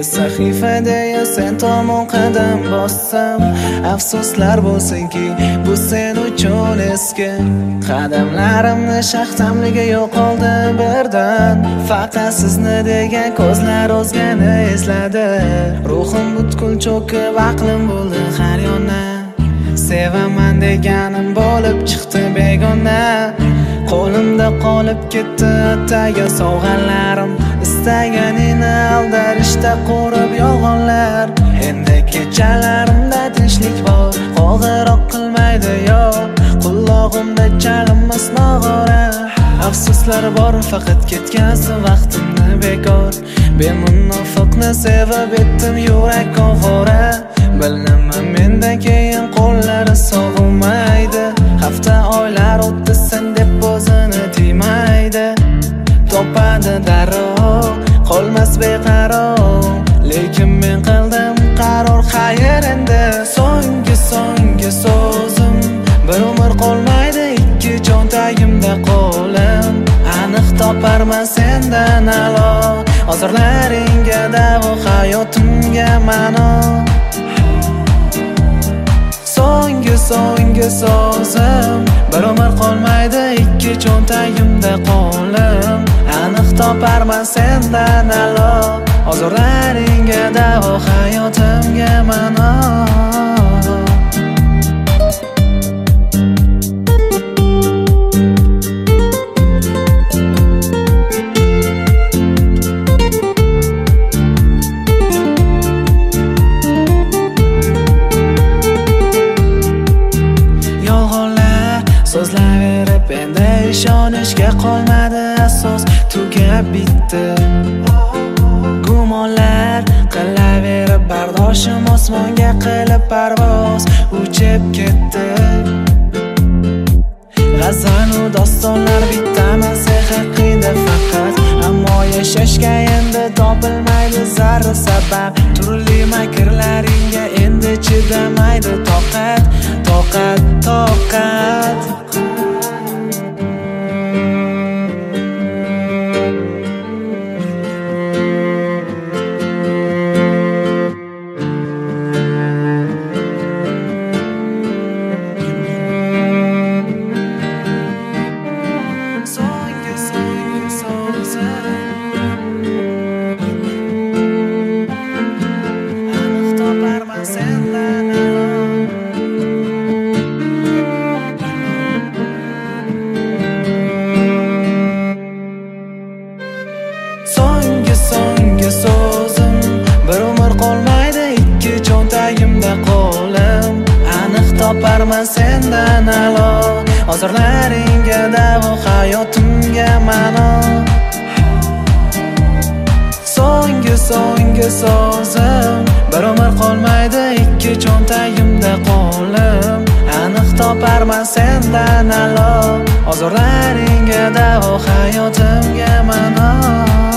sahifada sen tomon qadam bossam, afsuslar bo'lsinki bu sen uchun eski. Qadamlarimni shaxtamligi yo'qoldi birdan, faqat sizni degan ko'zlar o'zgani esladi. Ruhim butkul cho'kib aqlim bo'ldi har yona, sevaman deganim bo'lib chiqdi begona. Qo'limda qolib ketdi ataga sovg'alarim, istaganini aldarishda qurib yolg'onlar. Endi kechalarimda tinchlik bor, qo'ng'iroq qilmaydi yo, qulog'imda chalinmas nog'ora. Afsuslar bor, faqat ketkazdi vaqtimni bekor. Bemunofiqni sevib etdim yurak ovora. Bilaman mendan keyin qo'llari sog'maydi, hafta oylar o'tdi sen deb o'zini tiymaydi. Topadi darrov, qolmas beqaror, lekin men qildim qaror. Xayr endi so'nggi so'zim, bir umr qolmaydi ikki cho'ntagimda qo'lim. Aniq toparman sendan alo, hozirlaringga davo, hayotimga ma'no. So'nggi so'zim, bir umr qolmaydi ikki cho'ntagimda qo'lim. Aniq toparman sendan alo, hozirlaringga davo, hayotimga ma'no. So'zlaverib endi ishonishga qolmadi asos, tugab bitdi. Gumonlar qilaverib bardoshim osmonga qilib parvoz uchib ketdi. G'azal-u dostonlar bitamasa haqida faqat, ammo yashashga endi topilmaydi zarra sabab. Turli makrlaringga endi chidamaydi toqat. So'nggi so'zim, bir umr qolmaydi ikki cho'ntagimda qo'lim. Aniq toparman sendan alo, hozirlaringga davo, hayotimga ma'no. So'nggi so'zim, bir umr qolmaydi ikki cho'ntagimda qo'lim. Aniq toparman sendan alo, hozirlaringga davo, hayotimga ma'no.